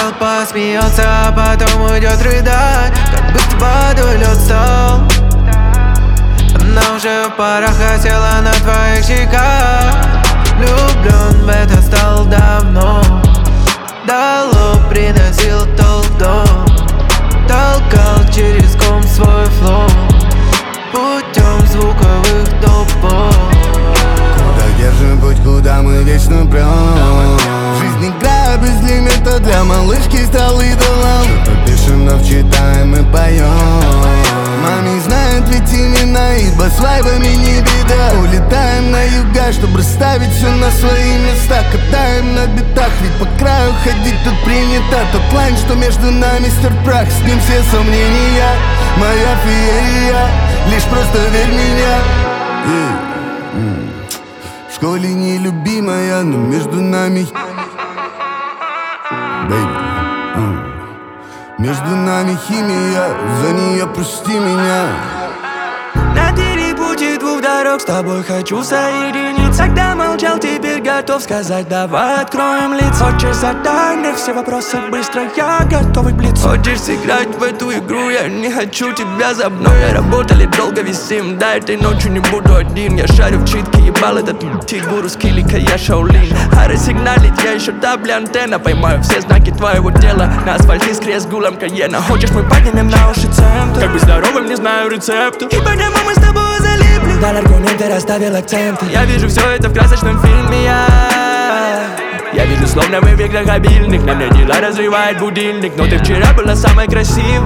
толпа смеется, а потом уйдет рыдать. Как будто водой лед стал. Она уже в парах осела на твоих щеках. Влюблен в это стал давно. Дало приносил толк в дом. Толкал через ком свой флоу путем звуковых допов. Куда держим путь, куда мы вечно прям. Жизнь игра без лимита, для малышки стал идолом. Что-то пишем, но читаем и поем. Маме знает ведь имена, ибо с вайбами не беда. Улетаем на юга, чтобы расставить все на свои места. Катаем на битах, ведь по краю ходить тут принято. Тот лайн, что между нами стер прах, с ним все сомнения. Моя феерия, лишь просто верь меня. В школе нелюбимая, но между нами между нами химия, за нее прости меня. На перепутье двух дорог с тобой хочу соединиться. Когда молчал, теперь готов сказать, давай откроем лицо. Хочешь задать мне все вопросы быстро, я готовый блиц. Хочешь сыграть в эту игру, я не хочу тебя за мной. Работали долго, висим, да, этой ночью не буду один. Я шарю в читке, ебал этот тигуру с килика, я Шаолинь. А рассигналить я еще табли антенна. Поймаю все знаки твоего тела на асфальте с крест-гулом Каена. Хочешь, мы поднимем на уши центр? Как быть здоровым, не знаю рецепта. И потому мы с тобой залипли. Дал аргументы, расставил акценты. Я вижу все это в красочном фильме, я вижу, словно мы в играх обильных. На мне дела разрывает будильник. Но ты вчера была самой красивой.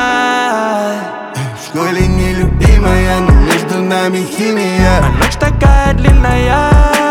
В школе нелюбимая, но между нами химия. А ночь такая длинная.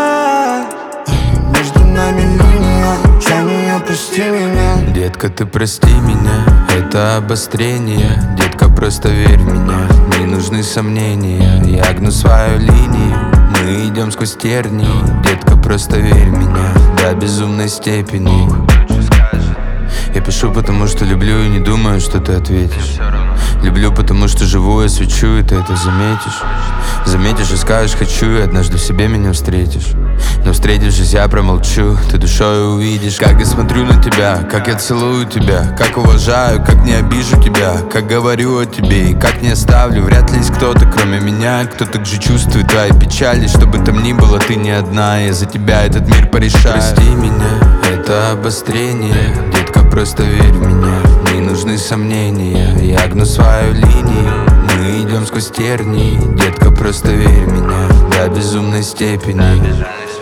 Между нами линия, за нее прости меня. Детка, ты прости меня, это обострение. Детка, просто верь в меня, не нужны сомнения. Я гну свою линию, мы идем сквозь тернии. Детка, просто верь в меня до безумной степени. Я пишу, потому что люблю и не думаю, что ты ответишь. Люблю, потому что живу, я свечу, и ты это заметишь. Заметишь и скажешь хочу, и однажды в себе меня встретишь. Но встретившись, я промолчу, ты душой увидишь. Как я смотрю на тебя, как я целую тебя, как уважаю, как не обижу тебя, как говорю о тебе и как не оставлю. Вряд ли есть кто-то, кроме меня, кто так же чувствует твои печали. Что бы там ни было, ты не одна, я за тебя этот мир порешаю. Прости меня, это обострение. Детка, просто верь в меня, не нужны сомнения. Я гну свою линию, мы идем сквозь тернии. Детка, просто верь в меня до безумной степени.